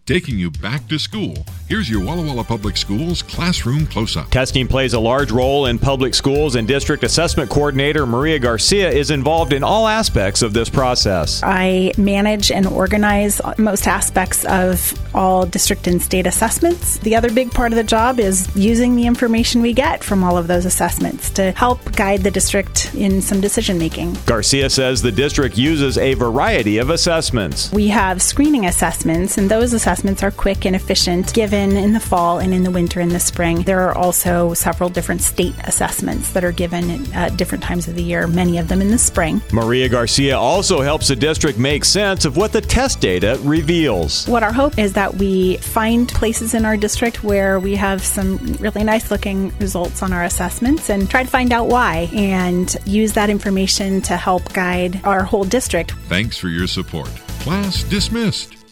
Taking you back to school, here's your Walla Walla Public Schools Classroom Close-Up. Testing plays a large role in public schools, and District Assessment Coordinator Maria Garcia is involved in all aspects of this process. I manage and organize most aspects of all district and state assessments. The other big part of the job is using the information we get from all of those assessments to help guide the district in some decision making. Garcia says the district uses a variety of assessments. We have screening assessments, and those assessments are quick and efficient, given in the fall and in the winter and the spring. There are also several different state assessments that are given at different times of the year, many of them in the spring. Maria Garcia also helps the district make sense of what the test data reveals. What our hope is that we find places in our district where we have some really nice looking results on our assessments and try to find out why and use that information to help guide our whole district. Thanks for your support. Class dismissed.